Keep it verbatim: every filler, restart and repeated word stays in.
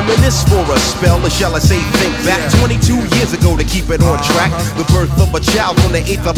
reminisce for a spell, or shall I say think back twenty-two years ago to keep it on track. The birth of a child on the eighth of